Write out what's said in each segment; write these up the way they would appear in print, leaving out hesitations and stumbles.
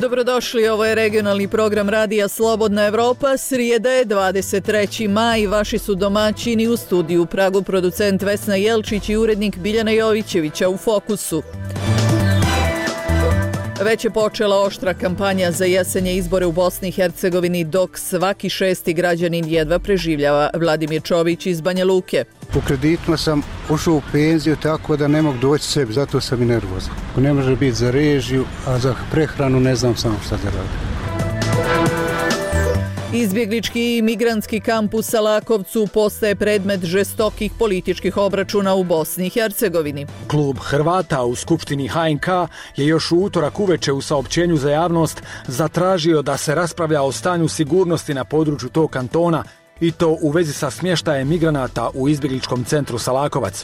Dobrodošli, ovo je regionalni program Radija Slobodna Evropa. Srijeda je 23. maj. Vaši su domaćini u studiju u Pragu, producent Vesna Jelčić i urednik Biljana Jovićevića u Fokusu. Već je počela oštra kampanja za jesenje izbore u Bosni i Hercegovini, dok svaki šesti građanin jedva preživljava. Vladimir Čović iz Banja Luke. U kreditima sam ušao u penziju tako da ne mogu doći sebi, zato sam i nervozan. Ne može biti za režiju, a za prehranu ne znam samo šta da radim. Izbjeglički i migrantski kamp u Salakovcu postaje predmet žestokih političkih obračuna u Bosni i Hercegovini. Klub Hrvata u Skupštini HNK je još u utorak uveče u saopćenju za javnost zatražio da se raspravlja o stanju sigurnosti na području tog kantona i to u vezi sa smještajem migranata u izbjegličkom centru Salakovac.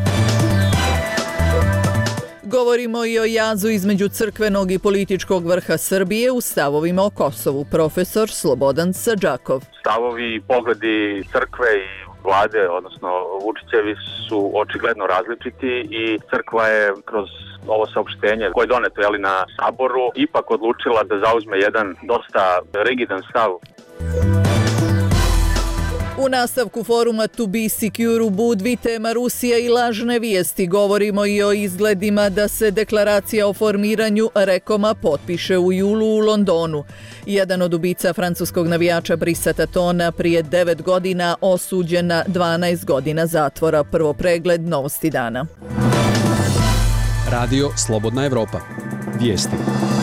Govorimo i o jazu između crkvenog i političkog vrha Srbije u stavovima o Kosovu. Profesor Slobodan Sadžakov. Stavovi i pogledi crkve i vlade, odnosno Vučićevi, su očigledno različiti i crkva je kroz ovo saopštenje koje je doneto na saboru ipak odlučila da zauzme jedan dosta rigidan stav. U nastavku foruma To Be Secure u Budvi, tema Rusija i lažne vijesti. Govorimo i o izgledima da se deklaracija o formiranju Rekoma potpiše u julu u Londonu. Jedan od ubica francuskog navijača Brisa Tatona prije 9 godina osuđen na 12 godina zatvora. Prvo pregled Novosti dana. Radio Slobodna Evropa. Vijesti.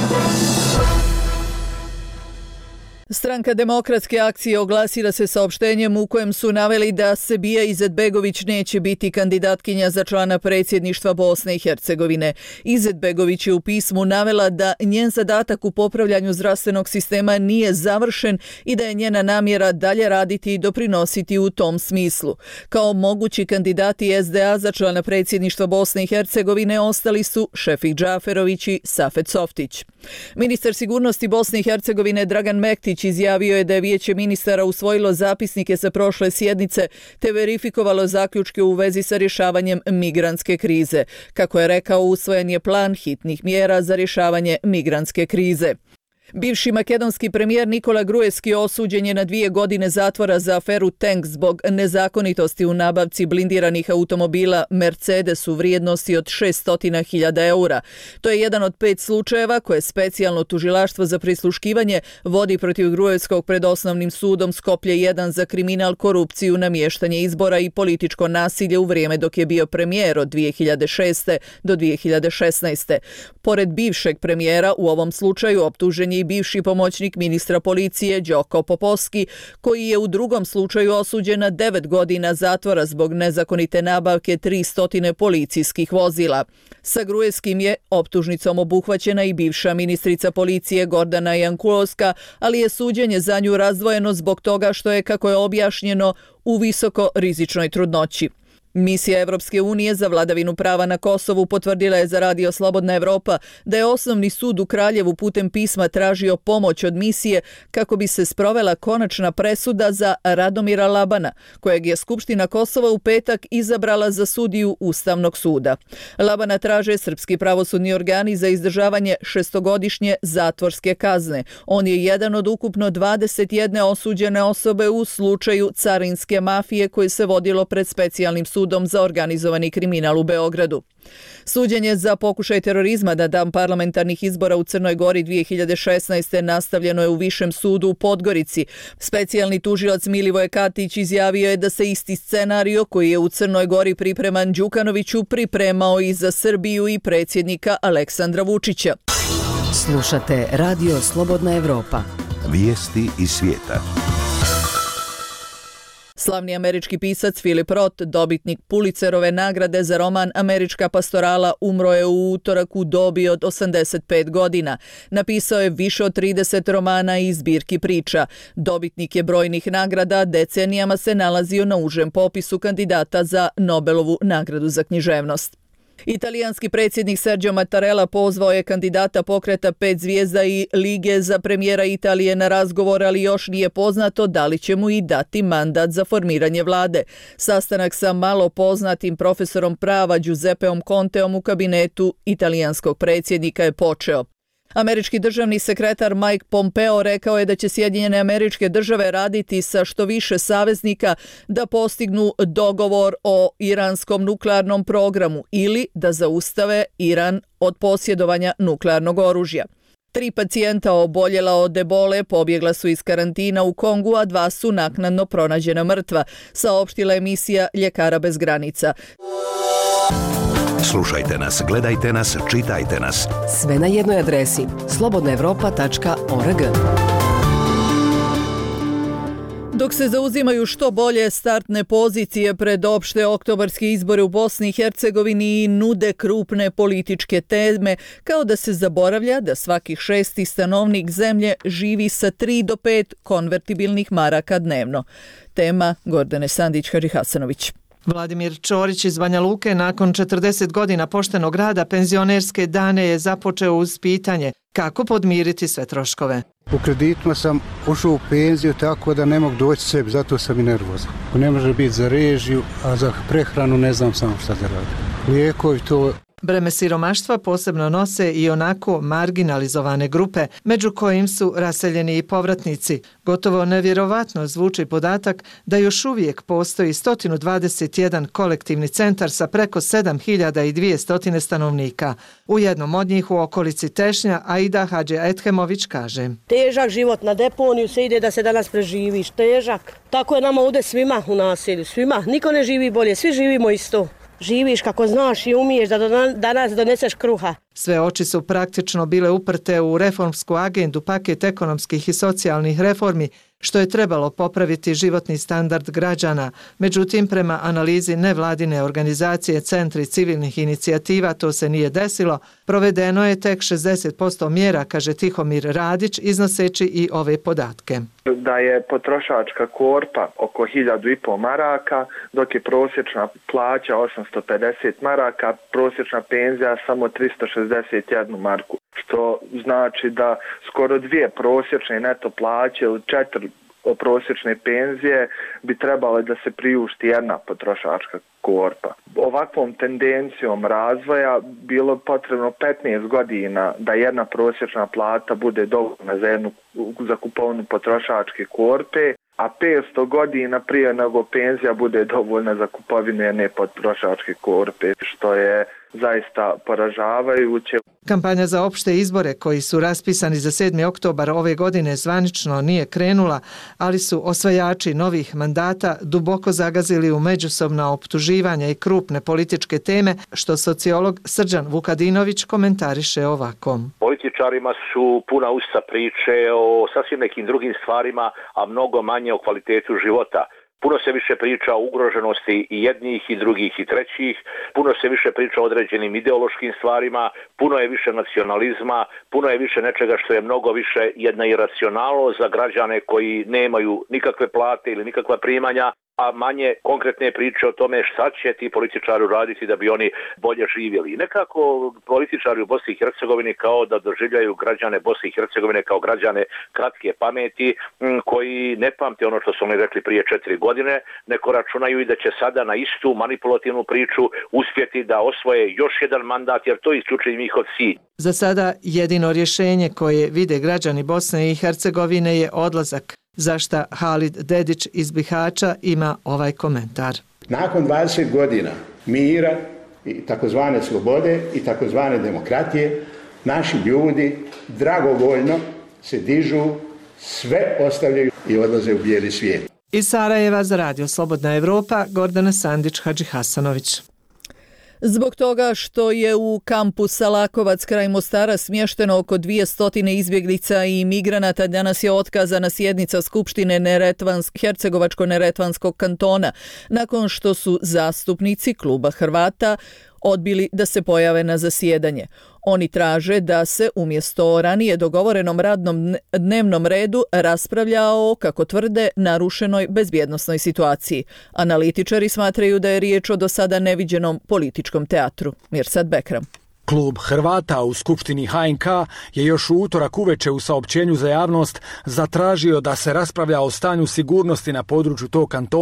Stranka Demokratske akcije oglasila se saopštenjem u kojem su naveli da Sebija Izetbegović neće biti kandidatkinja za člana predsjedništva Bosne i Hercegovine. Izetbegović je u pismu navela da njen zadatak u popravljanju zdravstvenog sistema nije završen i da je njena namjera dalje raditi i doprinositi u tom smislu. Kao mogući kandidati SDA za člana predsjedništva Bosne i Hercegovine ostali su Šefik Džaferović i Safet Softić. Ministar sigurnosti Bosne i Hercegovine Dragan Mektić izjavio je da je Vijeće ministara usvojilo zapisnike sa prošle sjednice te verifikovalo zaključke u vezi sa rješavanjem migrantske krize. Kako je rekao, usvojen je plan hitnih mjera za rješavanje migrantske krize. Bivši makedonski premijer Nikola Gruevski osuđen je na 2 godine zatvora za aferu Tank zbog nezakonitosti u nabavci blindiranih automobila Mercedes u vrijednosti od 600.000 eura. To je jedan od 5 slučajeva koje specijalno tužilaštvo za prisluškivanje vodi protiv Gruevskog pred osnovnim sudom Skoplje 1 za kriminal, korupciju, namještanje izbora i političko nasilje u vrijeme dok je bio premijer od 2006. do 2016. Pored bivšeg premijera u ovom slučaju optužen je i bivši pomoćnik ministra policije Đoko Popovski, koji je u drugom slučaju osuđen na 9 godina zatvora zbog nezakonite nabavke 300 policijskih vozila. Sa Gruevskim je optužnicom obuhvaćena i bivša ministrica policije Gordana Jankulovska, ali je suđenje za nju razdvojeno zbog toga što je, kako je objašnjeno, u visoko rizičnoj trudnoći. Misija Evropske unije za vladavinu prava na Kosovu potvrdila je za Radio Slobodna Evropa da je Osnovni sud u Kraljevu putem pisma tražio pomoć od misije kako bi se sprovela konačna presuda za Radomira Labana, kojeg je Skupština Kosova u petak izabrala za sudiju Ustavnog suda. Labana traže srpski pravosudni organi za izdržavanje 6-godišnje zatvorske kazne. On je jedan od ukupno 21 osuđene osobe u slučaju carinske mafije koje se vodilo pred specijalnim sudom za organizovani kriminal u Beogradu. Suđenje za pokušaj terorizma na dan parlamentarnih izbora u Crnoj Gori 2016. nastavljeno je u Višem sudu u Podgorici. Specijalni tužilac Milivoje Katić izjavio je da se isti scenario koji je u Crnoj Gori pripreman Đukanoviću pripremao i za Srbiju i predsjednika Aleksandra Vučića. Slušate Radio Slobodna Evropa. Vijesti iz svijeta. Slavni američki pisac Philip Roth, dobitnik Pulitzerove nagrade za roman Američka pastorala, umro je u utorak u dobi od 85 godina. Napisao je više od 30 romana i zbirki priča. Dobitnik je brojnih nagrada, decenijama se nalazio na užem popisu kandidata za Nobelovu nagradu za književnost. Italijanski predsjednik Sergio Mattarella pozvao je kandidata pokreta 5 zvijezda i Lige za premijera Italije na razgovor, ali još nije poznato da li će mu i dati mandat za formiranje vlade. Sastanak sa malo poznatim profesorom prava Giuseppeom Conteom u kabinetu italijanskog predsjednika je počeo. Američki državni sekretar Mike Pompeo rekao je da će Sjedinjene Američke Države raditi sa što više saveznika da postignu dogovor o iranskom nuklearnom programu ili da zaustave Iran od posjedovanja nuklearnog oružja. 3 pacijenta oboljela od ebole pobjegla su iz karantina u Kongu, a 2 su naknadno pronađena mrtva, saopštila emisija Ljekara bez granica. Slušajte nas, gledajte nas, čitajte nas. Sve na jednoj adresi slobodnaevropa.org. Dok se zauzimaju što bolje startne pozicije pred opšte oktobarske izbore u Bosni i Hercegovini i nude krupne političke teme, kao da se zaboravlja da svaki 6. stanovnik zemlje živi sa 3 do 5 konvertibilnih maraka dnevno. Tema Gordane Sandić-Hadžihasanović. Vladimir Ćorić iz Banja Luke nakon 40 godina poštenog rada penzionerske dane je započeo uz pitanje kako podmiriti sve troškove. U kreditima sam ušao u penziju tako da ne mogu doći sebi, zato sam i nervozan. Ne može biti za režiju, a za prehranu ne znam samo šta da radim. Lijekovi to... Breme siromaštva posebno nose i onako marginalizovane grupe, među kojim su raseljeni i povratnici. Gotovo nevjerovatno zvuči podatak da još uvijek postoji 121 kolektivni centar sa preko 7200 stanovnika. U jednom od njih u okolici Tešnja Aida Hadži Ethemović kaže: Težak život, na deponiju se ide da se danas preživiš, težak. Tako je nama ovdje svima u naselju, svima. Niko ne živi bolje, svi živimo isto. Živiš kako znaš i umiješ da danas doneseš kruha. Sve oči su praktično bile uprte u reformsku agendu, paket ekonomskih i socijalnih reformi, što je trebalo popraviti životni standard građana. Međutim, prema analizi nevladine organizacije Centri civilnih inicijativa to se nije desilo. Provedeno je tek 60% mjera, kaže Tihomir Radić, iznoseći i ove podatke. Da je potrošačka korpa oko 1500 maraka, dok je prosječna plaća 850 maraka, prosječna penzija samo 361 marku. Što znači da skoro 2 prosječne neto plaće ili 4 prosječne penzije bi trebale da se priušti jedna potrošačka korpa. Ovakvom tendencijom razvoja bilo potrebno 15 godina da jedna prosječna plata bude dovoljna za kupovinu potrošačke korpe, a 500 godina prije nego penzija bude dovoljna za kupovinu jedne potrošačke korpe, što je zaista poražavajuće. Kampanja za opšte izbore koji su raspisani za 7. oktobar ove godine zvanično nije krenula, ali su osvajači novih mandata duboko zagazili u međusobna optuživanja i krupne političke teme, što sociolog Srđan Vukadinović komentariše ovako. Političarima su puna usta priče o sasvim nekim drugim stvarima, a mnogo manje o kvalitetu života. Puno se više priča o ugroženosti i jednih i drugih i trećih, puno se više priča o određenim ideološkim stvarima, puno je više nacionalizma, puno je više nečega što je mnogo više jedna iracionalnost za građane koji nemaju nikakve plate ili nikakva primanja, a manje konkretne priče o tome šta će ti političari raditi da bi oni bolje živjeli. I nekako političari u Bosni i Hercegovini kao da doživljaju građane Bosne i Hercegovine kao građane kratke pameti koji ne pamte ono što su oni rekli prije 4 godine, neko računaju i da će sada na istu manipulativnu priču uspjeti da osvoje još jedan mandat jer to je isključivo njihov cilj. Za sada jedino rješenje koje vide građani Bosne i Hercegovine je odlazak, za šta Halid Dedić iz Bihaća ima ovaj komentar. Nakon 20 godina mira i takozvane slobode i takozvane demokratije, naši ljudi dragovoljno se dižu, sve ostavljaju i odlaze u bijeli svijet. Iz Sarajeva za Radio Slobodna Evropa, Gordana Sandić-Hadžihasanović. Zbog toga što je u kampu Salakovac kraj Mostara smješteno oko 200 izbjeglica i migranata, danas je otkazana sjednica Skupštine Hercegovačko-neretvanskog kantona, nakon što su zastupnici kluba Hrvata odbili da se pojave na zasjedanje. Oni traže da se umjesto o ranije dogovorenom radnom dnevnom redu raspravlja o, kako tvrde, narušenoj bezbjednosnoj situaciji. Analitičari smatraju da je riječ o do sada neviđenom političkom teatru. Mirsad Bekram. Klub Hrvata u Skupštini HNK je još u utorak uveče u saopćenju za javnost zatražio da se raspravlja o stanju sigurnosti na području tog kantona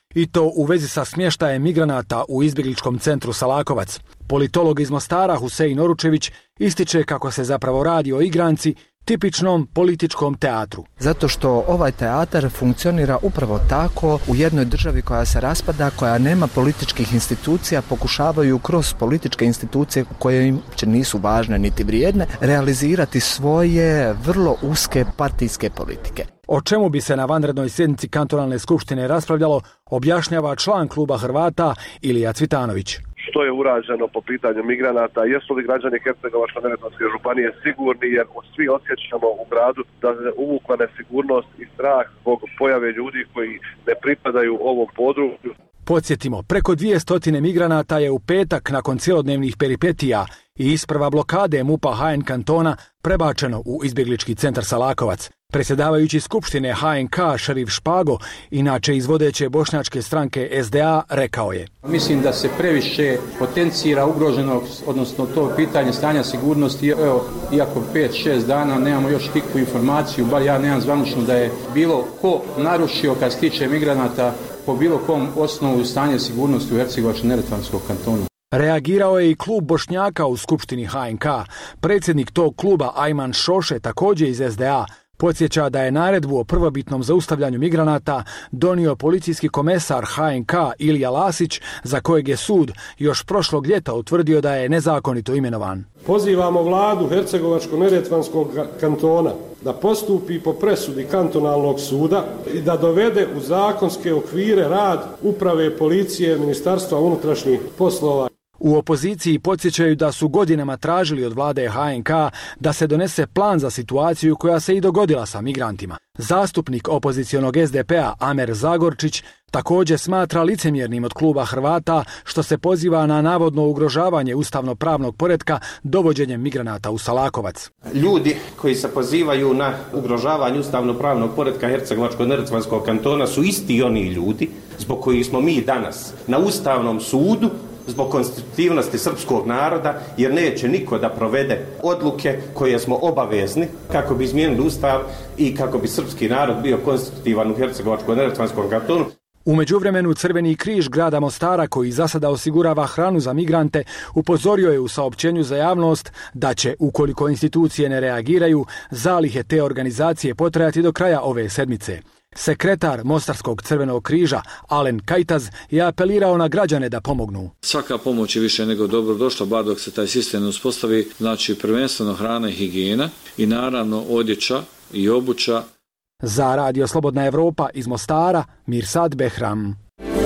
i to u vezi sa smještajem migranata u izbjegličkom centru Salakovac. Politolog iz Mostara Husein Oručević ističe kako se zapravo radi o igranci, tipičnom političkom teatru. Zato što ovaj teatar funkcionira upravo tako u jednoj državi koja se raspada, koja nema političkih institucija, pokušavaju kroz političke institucije koje im uopće nisu važne niti vrijedne realizirati svoje vrlo uske partijske politike. O čemu bi se na vanrednoj sjednici kantonalne skupštine raspravljalo, objašnjava član kluba Hrvata Ilija Cvitanović. Što je urađeno po pitanju migranata, jesu li građani Hercegovačko-neretvanske županije sigurni, jer svi osjećamo u gradu da se uvukla nesigurnost i strah zbog pojave ljudi koji ne pripadaju ovom području. Podsjetimo, preko 200 migranata je u petak nakon cjelodnevnih peripetija i isprva blokade MUP-a HN kantona prebačeno u izbjeglički centar Salakovac. Predsjedavajući skupštine HNK Šerif Špago, inače iz vodeće bošnjačke stranke SDA, rekao je: Mislim da se previše potencira ugroženog, odnosno to pitanje stanja sigurnosti. Evo, iako 5-6 dana nemamo još nikakvu informaciju, bar ja nemam zvanično da je bilo ko narušio kad se tiče migranata po bilo kom osnovu stanje sigurnosti u Hercegovačko-neretvanskom kantonu. Reagirao je i klub Bošnjaka u skupštini HNK. Predsjednik tog kluba Ajman Šoše, također iz SDA, podsjeća da je naredbu o prvobitnom zaustavljanju migranata donio policijski komesar HNK Ilija Lasić, za kojeg je sud još prošlog ljeta utvrdio da je nezakonito imenovan. Pozivamo vladu Hercegovačko-neretvanskog kantona da postupi po presudi kantonalnog suda i da dovede u zakonske okvire rad uprave policije Ministarstva unutrašnjih poslova. U opoziciji podsjećaju da su godinama tražili od vlade HNK da se donese plan za situaciju koja se i dogodila sa migrantima. Zastupnik opozicionog SDP-a Amer Zagorčić također smatra licemjernim od kluba Hrvata što se poziva na navodno ugrožavanje ustavno-pravnog poretka dovođenjem migranata u Salakovac. Ljudi koji se pozivaju na ugrožavanje ustavno-pravnog poretka Hercegovačko-neretvanskog kantona su isti oni ljudi zbog kojih smo mi danas na Ustavnom sudu zbog konstitutivnosti srpskog naroda, jer neće niko da provede odluke koje smo obavezni kako bi izmijenili ustav i kako bi srpski narod bio konstitutivan u Hercegovačko-neretvanskom kantonu. U međuvremenu Crveni križ grada Mostara, koji za sada osigurava hranu za migrante, upozorio je u saopćenju za javnost da će, ukoliko institucije ne reagiraju, zalihe te organizacije potrajati do kraja ove sedmice. Sekretar Mostarskog Crvenog križa Alen Kajtaz je apelirao na građane da pomognu. Svaka pomoć je više nego dobro došla, bar dok se taj sistem ne uspostavi, znači prvenstveno hrana i higijena i naravno odjeća i obuća. Za Radio Slobodna Evropa iz Mostara, Mirsad Behram.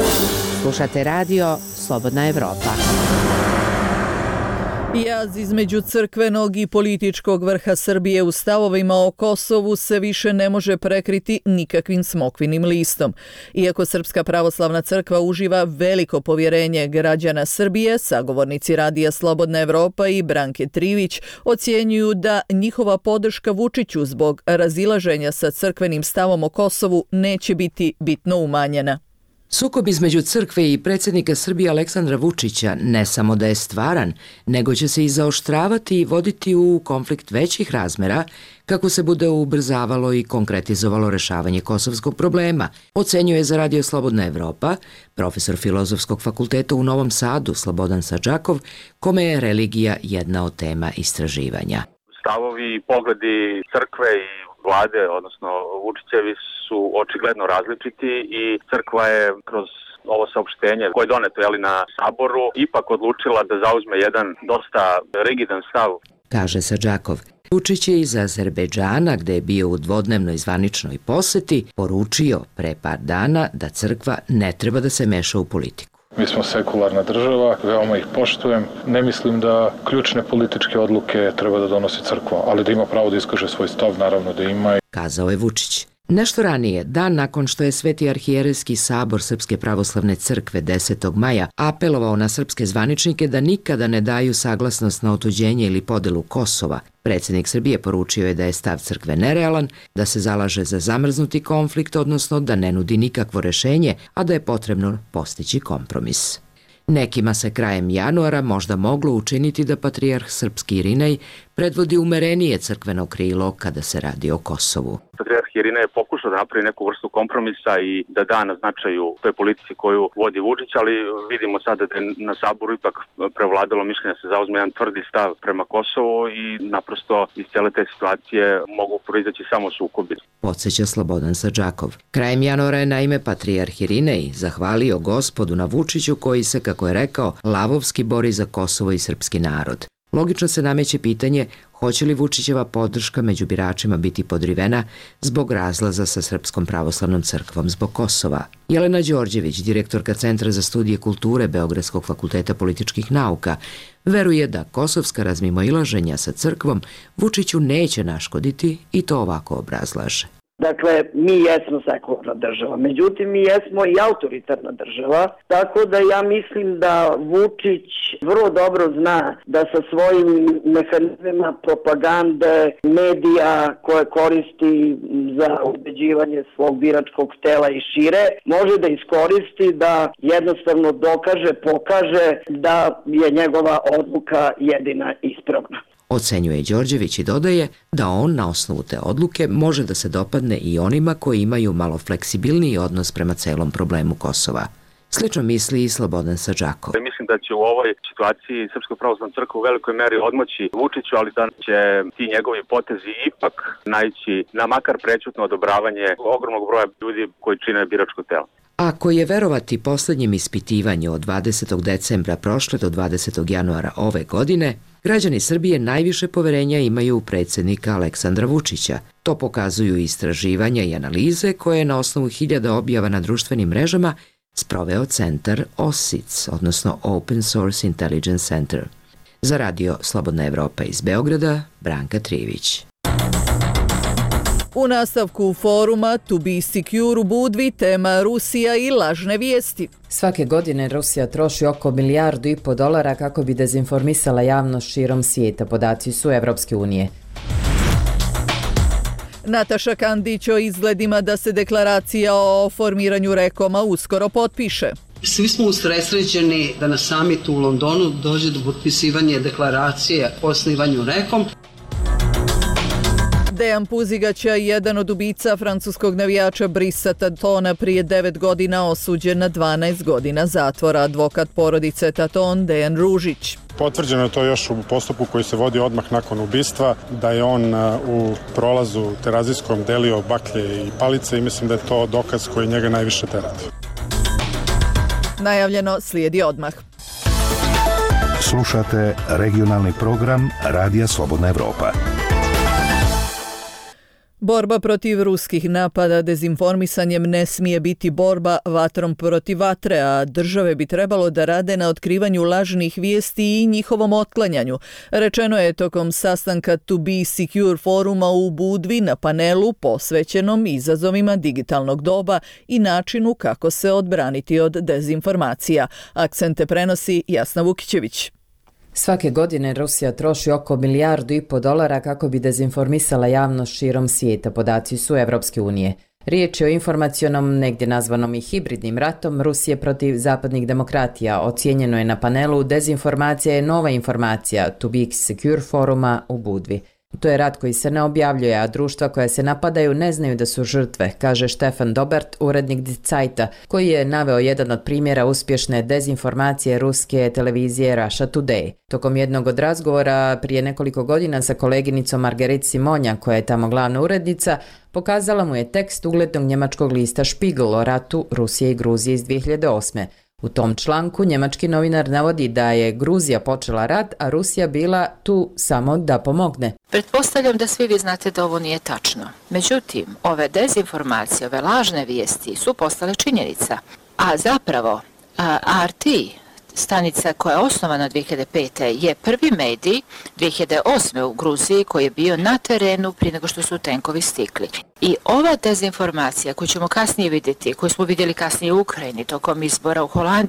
Slušate Radio Slobodna Evropa. Jaz između crkvenog i političkog vrha Srbije u stavovima o Kosovu se više ne može prekriti nikakvim smokvinim listom. Iako Srpska pravoslavna crkva uživa veliko povjerenje građana Srbije, sagovornici Radija Slobodna Evropa i Branke Trivić ocjenjuju da njihova podrška Vučiću zbog razilaženja sa crkvenim stavom o Kosovu neće biti bitno umanjena. Sukob između crkve i predsjednika Srbije Aleksandra Vučića ne samo da je stvaran, nego će se i zaoštravati i voditi u konflikt većih razmera kako se bude ubrzavalo i konkretizovalo rešavanje kosovskog problema, ocenjuje za Radio Slobodna Evropa profesor Filozofskog fakulteta u Novom Sadu Slobodan Sadžakov, kome je religija jedna od tema istraživanja. Stavovi i pogledi crkve i vlade, odnosno Vučićevi, su očigledno različiti i crkva je kroz ovo saopštenje koje je doneto na saboru ipak odlučila da zauzme jedan dosta rigidan stav. Kaže Sadžakov. Vučić je iz Azerbejdžana, gde je bio u dvodnevnoj zvaničnoj poseti, poručio pre par dana da crkva ne treba da se meša u politiku. Mi smo sekularna država, veoma ih poštujem. Ne mislim da ključne političke odluke treba da donosi crkva, ali da ima pravo da iskaže svoj stav, naravno da ima. Kazao je Vučić. Nešto ranije, dan nakon što je Sveti arhijerejski sabor Srpske pravoslavne crkve 10. maja apelovao na srpske zvaničnike da nikada ne daju saglasnost na otuđenje ili podelu Kosova, predsjednik Srbije poručio je da je stav crkve nerealan, da se zalaže za zamrznuti konflikt, odnosno da ne nudi nikakvo rešenje, a da je potrebno postići kompromis. Nekima se krajem januara možda moglo učiniti da patrijarh srpski Irinej predvodi umerenije crkveno krilo kada se radi o Kosovu. Patrijarh Irina je pokušao da napravi neku vrstu kompromisa i da da na značaju toj politici koju vodi Vučić, ali vidimo sada da je na Saboru ipak prevladalo mišljenje da se zauzme jedan tvrdi stav prema Kosovu i naprosto iz cijele te situacije mogu proizaći samo sukobi. Podsjeća Slobodan Sadžakov. Krajem januara je naime Patrijarh Irinej zahvalio Gospodu na Vučiću koji se, kako je rekao, lavovski bori za Kosovo i srpski narod. Logično se nameće pitanje hoće li Vučićeva podrška među biračima biti podrivena zbog razlaza sa Srpskom pravoslavnom crkvom zbog Kosova. Jelena Đorđević, direktorka Centra za studije kulture Beogradskog fakulteta političkih nauka, veruje da kosovska razmimoilaženja sa crkvom Vučiću neće naškoditi i to ovako obrazlaže. Dakle, mi jesmo sekularna država, međutim mi jesmo i autoritarna država, tako da ja mislim da Vučić vrlo dobro zna da sa svojim mehanizmima propagande, medija koje koristi za ubeđivanje svog biračkog tela i šire, može da iskoristi da jednostavno dokaže, pokaže da je njegova odluka jedina ispravna. Ocenjuje Đorđević i dodaje da on na osnovu te odluke može da se dopadne i onima koji imaju malo fleksibilniji odnos prema celom problemu Kosova. Slično misli i Slobodan Sadžakov. Mislim da će u ovoj situaciji Srpska pravoslavna crkva u velikoj meri odmoći Vučiću, ali da će ti njegovi potezi ipak naići na makar prećutno odobravanje ogromnog broja ljudi koji čine biračko telo. Ako je verovati poslednjem ispitivanju od 20. decembra prošle do 20. januara ove godine, građani Srbije najviše poverenja imaju u predsjednika Aleksandra Vučića. To pokazuju istraživanja i analize koje je na osnovu 1000 objava na društvenim mrežama sproveo centar OSIC, odnosno Open Source Intelligence Center. Za radio Slobodna Evropa iz Beograda, Branka Trivić. U nastavku foruma To Be Secure u Budvi tema Rusija i lažne vijesti. Svake godine Rusija troši oko $1,5 milijardu kako bi dezinformisala javnost širom svijeta, podaci su Evropske unije. Nataša Kandić o izgledima da se deklaracija o formiranju Rekoma uskoro potpiše. Svi smo usredsređeni da na samitu u Londonu dođe do potpisivanja deklaracije o osnivanju Rekom. Dejan Puzigaća, jedan od ubica francuskog navijača Brisa Tatona, prije 9 godina osuđen na 12 godina zatvora. Advokat porodice Taton, Dejan Ružić. Potvrđeno je to još u postupku koji se vodi odmah nakon ubistva, da je on u prolazu terazijskom delio baklje i palice i mislim da je to dokaz koji njega najviše terati. Najavljeno slijedi odmah. Slušate regionalni program Radija Slobodna Evropa. Borba protiv ruskih napada dezinformisanjem ne smije biti borba vatrom protiv vatre, a države bi trebalo da rade na otkrivanju lažnih vijesti i njihovom otklanjanju. Rečeno je tokom sastanka To Be Secure foruma u Budvi na panelu posvećenom izazovima digitalnog doba i načinu kako se odbraniti od dezinformacija. Akcente prenosi Jasna Vukićević. Svake godine Rusija troši oko $1,5 milijardu kako bi dezinformisala javnost širom svijeta, podaci su Evropske unije. Riječ je o informacionom, negdje nazvanom i hibridnim ratom Rusije protiv zapadnih demokratija. Ocijenjeno je na panelu Dezinformacija je nova informacija To Be Secure foruma u Budvi. To je rat koji se ne objavljuje, a društva koja se napadaju ne znaju da su žrtve, kaže Štefan Dobert, urednik Die Zeita, koji je naveo jedan od primjera uspješne dezinformacije ruske televizije Russia Today. Tokom jednog od razgovora prije nekoliko godina sa koleginicom Marguerite Simonja, koja je tamo glavna urednica, pokazala mu je tekst uglednog njemačkog lista Spiegel o ratu Rusije i Gruzije iz 2008. U tom članku njemački novinar navodi da je Gruzija počela rat, a Rusija bila tu samo da pomogne. Pretpostavljam da svi vi znate da ovo nije tačno. Međutim, ove dezinformacije, ove lažne vijesti su postale činjenica. A zapravo, RT, stanica koja je osnovana 2005. je prvi medij 2008. u Gruziji koji je bio na terenu prije nego što su tenkovi stigli. I ova dezinformacija koju ćemo kasnije vidjeti, koju smo vidjeli kasnije u Ukrajini tokom izbora u Holandiji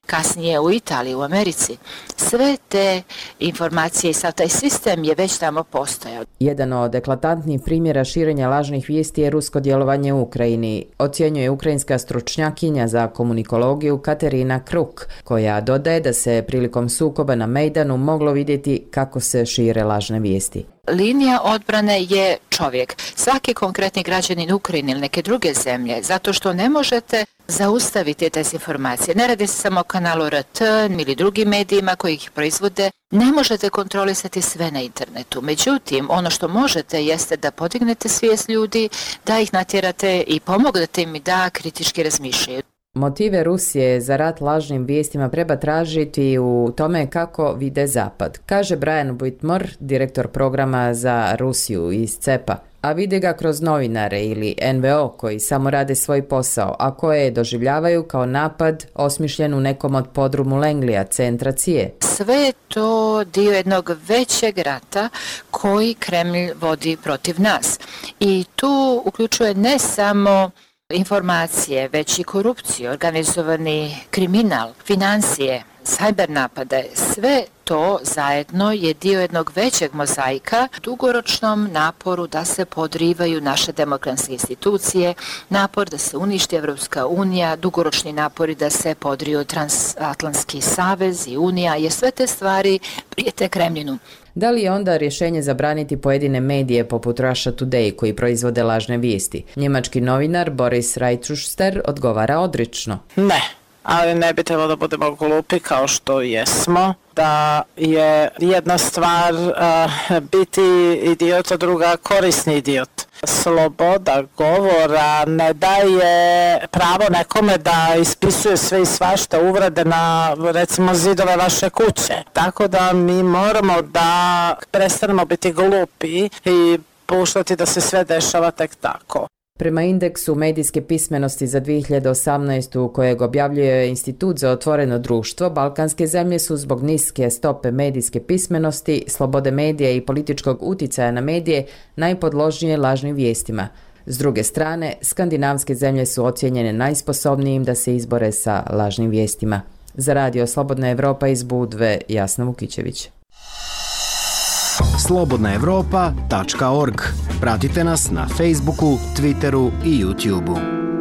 kasnije u Italiji, u Americi. Sve te informacije i sav taj sistem je već tamo postojao. Jedan od eklatantnih primjera širenja lažnih vijesti je rusko djelovanje u Ukrajini, ocjenjuje ukrajinska stručnjakinja za komunikologiju Katerina Kruk, koja dodaje da se prilikom sukoba na Mejdanu moglo vidjeti kako se šire lažne vijesti. Linija odbrane je čovjek. Svaki konkretni građanin Ukrajine ili neke druge zemlje, zato što ne možete zaustaviti te informacije. Ne radi se samo o kanalu RT ili drugim medijima koji ih proizvode. Ne možete kontrolisati sve na internetu. Međutim, ono što možete jeste da podignete svijest ljudi, da ih natjerate i pomognete im da kritički razmišljaju. Motive Rusije za rat lažnim vijestima treba tražiti u tome kako vide Zapad, kaže Brian Whitmore, direktor programa za Rusiju iz CEPA, a vide ga kroz novinare ili NVO koji samo rade svoj posao, a koje doživljavaju kao napad osmišljen u nekom od podrumu Lenglija, centra CIA. Sve je to dio jednog većeg rata koji Kremlj vodi protiv nas. I tu uključuje ne samo informacije, već i korupciju, organizovani kriminal, financije, sajber napade, sve to zajedno je dio jednog većeg mozaika, dugoročnom naporu da se podrivaju naše demokratske institucije, napor da se uništi Evropska unija, dugoročni napori da se podriju Transatlantski savez i unija, jer sve te stvari prijete Kremljinu. Da li je onda rješenje zabraniti pojedine medije poput Russia Today koji proizvode lažne vijesti? Njemački novinar Boris Reitschuster odgovara odrično. Ne, ali ne bi trebalo da budemo glupi kao što jesmo. Da je jedna stvar biti idiot, a druga korisni idiot. Sloboda govora ne daje pravo nekome da ispisuje sve i svašta uvrede na, recimo, zidove vaše kuće. Tako da mi moramo da prestanemo biti glupi i puštati da se sve dešava tek tako. Prema indeksu medijske pismenosti za 2018. kojeg objavljuje Institut za otvoreno društvo, balkanske zemlje su zbog niske stope medijske pismenosti, slobode medija i političkog uticaja na medije najpodložnije lažnim vijestima. S druge strane, skandinavske zemlje su ocijenjene najsposobnijim da se izbore sa lažnim vijestima. Za Radio Slobodna Evropa iz Budve, Jasna Vukićević. slobodnaevropa.org. Pratite nas na Facebooku, Twitteru i YouTubeu.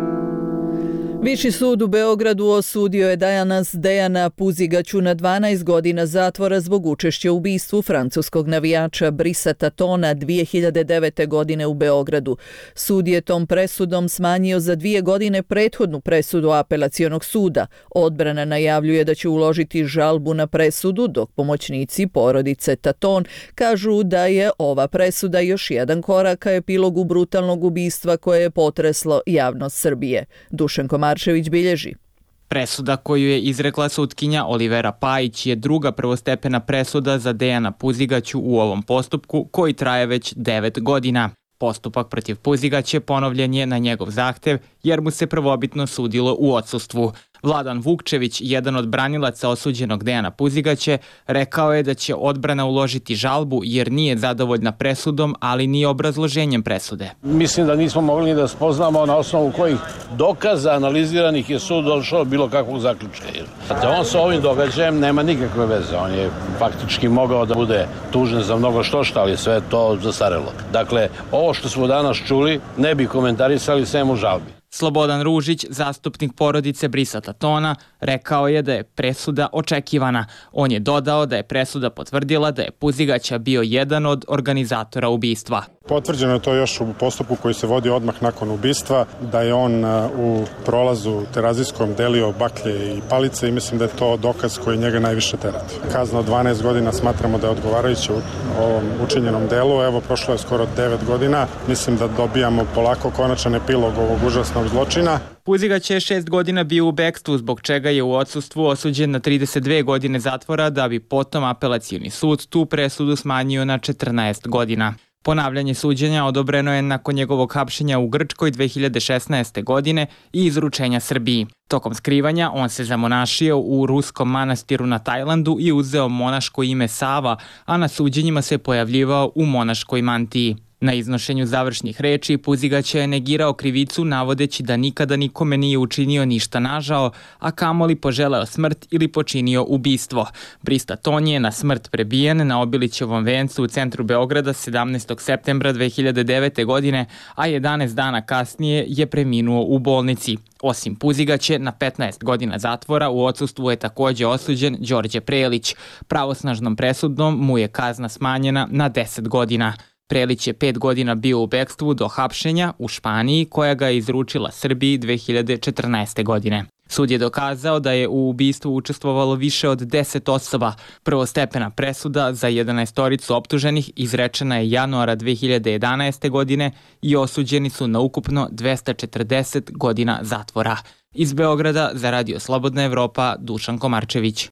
Viši sud u Beogradu osudio je Dejana Puzigaću na 12 godina zatvora zbog učešća u ubistvu francuskog navijača Brisa Tatona 2009. godine u Beogradu. Sud je tom presudom smanjio za 2 godine prethodnu presudu apelacionog suda. Odbrana najavljuje da će uložiti žalbu na presudu, dok pomoćnici porodice Taton kažu da je ova presuda još jedan korak ka epilogu brutalnog ubistva koje je potreslo javnost Srbije. Dušan Maršević bilježi. Presuda koju je izrekla sutkinja Olivera Pajić je druga prvostepena presuda za Dejana Puzigaću u ovom postupku koji traje već 9 godina. Postupak protiv Puzigaća ponovljen je na njegov zahtev jer mu se prvobitno sudilo u odsustvu. Vladan Vukčević, jedan od branilaca osuđenog Dejana Puzigaća, rekao je da će odbrana uložiti žalbu jer nije zadovoljna presudom, ali ni obrazloženjem presude. Mislim da nismo mogli da spoznamo na osnovu kojih dokaza analiziranih je sud došao bilo kakvog zaključka. On sa ovim događajem nema nikakve veze. On je faktički mogao da bude tužen za mnogo štošta, ali sve to zastarelo. Dakle, ovo što smo danas čuli ne bi komentarisali sem u žalbi. Slobodan Ružić, zastupnik porodice Brisa Tatona, rekao je da je presuda očekivana. On je dodao da je presuda potvrdila da je Puzigaća bio jedan od organizatora ubistva. Potvrđeno je to još u postupku koji se vodi odmah nakon ubistva, da je on u prolazu terazijskom delio baklje i palice i mislim da je to dokaz koji njega najviše terati. Kazna od 12 godina smatramo da je odgovarajuća u ovom učinjenom delu. Evo, prošlo je skoro 9 godina. Mislim da dobijamo polako konačan epilog ovog užasnog zločina. Puzigać je 6 godina bio u bekstvu, zbog čega je u odsustvu osuđen na 32 godine zatvora, da bi potom apelacioni sud tu presudu smanjio na 14 godina. Ponavljanje suđenja odobreno je nakon njegovog hapšenja u Grčkoj 2016. godine i izručenja Srbiji. Tokom skrivanja on se zamonašio u ruskom manastiru na Tajlandu i uzeo monaško ime Sava, a na suđenjima se pojavljivao u monaškoj mantiji. Na iznošenju završnih reči Puzigać je negirao krivicu navodeći da nikada nikome nije učinio ništa nažao, a kamoli poželeo smrt ili počinio ubistvo. Brista Ton je na smrt prebijen na Obilićevom vencu u centru Beograda 17. septembra 2009. godine, a 11 dana kasnije je preminuo u bolnici. Osim Puzigaće, na 15 godina zatvora u odsustvu je takođe osuđen Đorđe Prelić. Pravosnažnom presudom mu je kazna smanjena na 10 godina. Prelić je 5 godina bio u bekstvu do hapšenja u Španiji, koja ga je izručila Srbiji 2014. godine. Sud je dokazao da je u ubistvu učestvovalo više od 10 osoba. Prvostepena presuda za 11 optuženih izrečena je januara 2011. godine i osuđeni su na ukupno 240 godina zatvora. Iz Beograda za Radio Slobodna Evropa, Dušan Komarčević.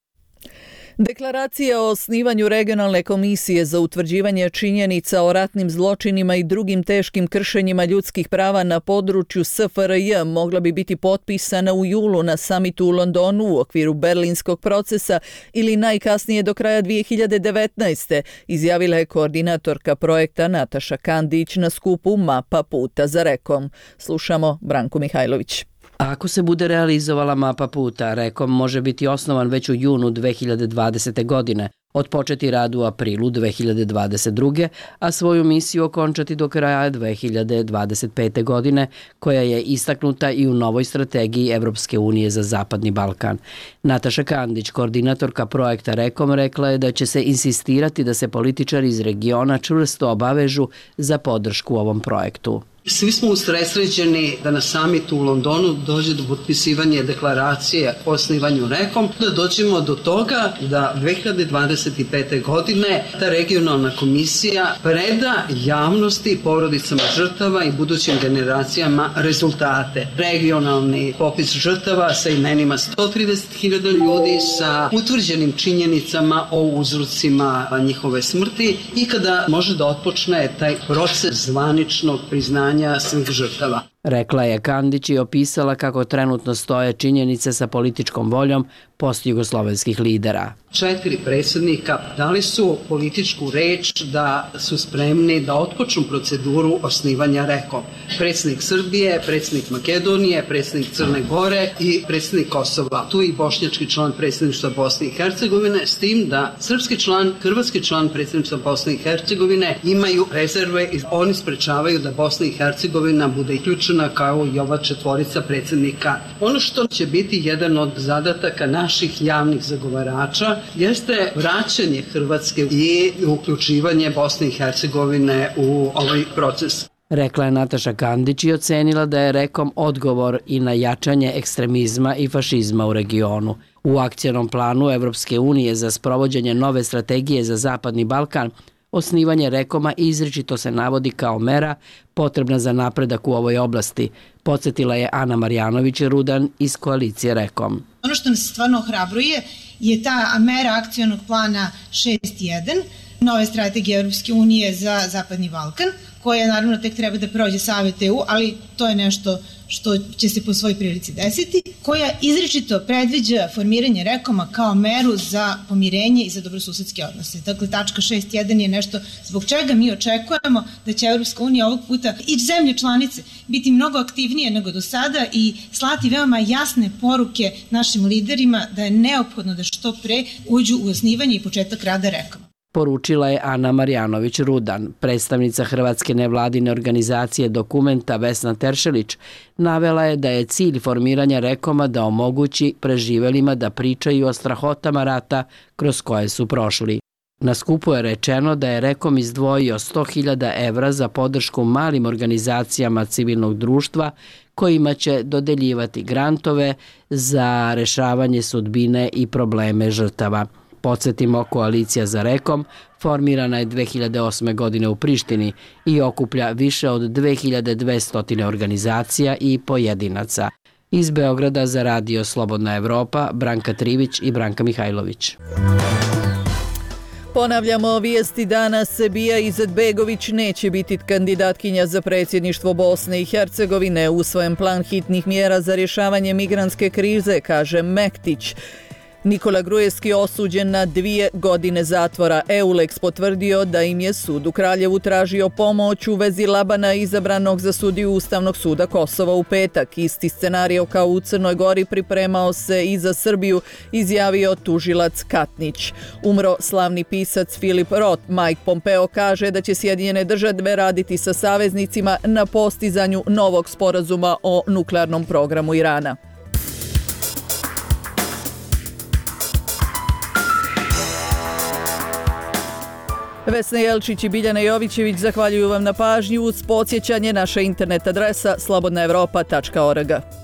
Deklaracija o osnivanju regionalne komisije za utvrđivanje činjenica o ratnim zločinima i drugim teškim kršenjima ljudskih prava na području SFRJ mogla bi biti potpisana u julu na samitu u Londonu u okviru berlinskog procesa ili najkasnije do kraja 2019. izjavila je koordinatorka projekta Nataša Kandić na skupu Mapa puta za Rekom. Slušamo Branku Mihajlović. Ako se bude realizovala mapa puta, Rekom može biti osnovan već u junu 2020. godine, otpočeti rad u aprilu 2022. a svoju misiju okončati do kraja 2025. godine, koja je istaknuta i u novoj strategiji Evropske unije za Zapadni Balkan. Nataša Kandić, koordinatorka projekta Rekom, rekla je da će se insistirati da se političari iz regiona čvrsto obavežu za podršku ovom projektu. Svi smo usredsređeni da na samitu u Londonu dođe do potpisivanja deklaracije o osnivanju Rekom, da dođemo do toga da 2025. godine ta regionalna komisija preda javnosti, porodicama žrtava i budućim generacijama rezultate. Regionalni popis žrtava sa imenima 130.000 ljudi, sa utvrđenim činjenicama o uzrocima njihove smrti i kada može da otpočne taj proces zvaničnog priznanja svih žrtava. Rekla je Kandić i opisala kako trenutno stoje činjenice sa političkom voljom postjugoslovenskih lidera. 4 predsjednika dali su političku reč da su spremni da otpočnu proceduru osnivanja Rekom. Predsjednik Srbije, predsjednik Makedonije, predsjednik Crne Gore i predsjednik Kosova. Tu i bošnjački član predsjedništva Bosne i Hercegovine, s tim da srpski član, hrvatski član predsjedništva Bosne i Hercegovine imaju rezerve i oni sprečavaju da Bosna i Hercegovina bude uključena kao i ova 4 predsjednika. Ono što će biti jedan od zadataka naših javnih zagovarača jeste vraćanje Hrvatske i uključivanje Bosne i Hercegovine u ovaj proces. Rekla je Nataša Kandić i ocenila da je Rekom odgovor i na jačanje ekstremizma i fašizma u regionu. U akcionom planu Evropske unije za sprovođenje nove strategije za Zapadni Balkan, osnivanje Rekoma izričito se navodi kao mera potrebna za napredak u ovoj oblasti, podsjetila je Ana Marjanović-Rudan iz koalicije Rekom. Ono što nas stvarno ohrabruje je ta mera akcionog plana 6.1, nove strategije Europske unije za Zapadni Balkan, koja naravno tek treba da prođe Savet EU, ali to je nešto što će se po svoj prilici desiti, koja izričito predviđa formiranje Rekoma kao meru za pomirenje i za dobrosusedske odnose. Dakle, tačka 6.1 je nešto zbog čega mi očekujemo da će Evropska unija ovog puta i zemlje članice biti mnogo aktivnije nego do sada i slati veoma jasne poruke našim liderima da je neophodno da što pre uđu u osnivanje i početak rada Rekoma. Poručila je Ana Marjanović-Rudan. Predstavnica Hrvatske nevladine organizacije Dokumenta Vesna Teršelić navela je da je cilj formiranja Rekoma da omogući preživelima da pričaju o strahotama rata kroz koje su prošli. Na skupu je rečeno da je Rekom izdvojio 100.000 evra za podršku malim organizacijama civilnog društva kojima će dodeljivati grantove za rešavanje sudbine i probleme žrtava. Podsjetimo, koalicija za Rekom formirana je 2008. godine u Prištini i okuplja više od 2200 organizacija i pojedinaca. Iz Beograda za Radio Slobodna Evropa, Branka Trivić i Branka Mihajlović. Ponavljamo vijesti dana. Sebija Izetbegović neće biti kandidatkinja za predsjedništvo Bosne i Hercegovine. Usvojen plan hitnih mjera za rješavanje migrantske krize, kaže Mektić. Nikola Gruevski osuđen na 2 godine zatvora. Eulex potvrdio da im je sud u Kraljevu tražio pomoć u vezi Labana izabranog za sudiju Ustavnog suda Kosova u petak. Isti scenario kao u Crnoj Gori pripremao se i za Srbiju, izjavio tužilac Katnić. Umro slavni pisac Filip Roth. Mike Pompeo kaže da će Sjedinjene države raditi sa saveznicima na postizanju novog sporazuma o nuklearnom programu Irana. Vesna Jelčić i Biljana Jovićević zahvaljuju vam na pažnji. Uz podsjećanje, naša internet adresa slobodnaevropa.org.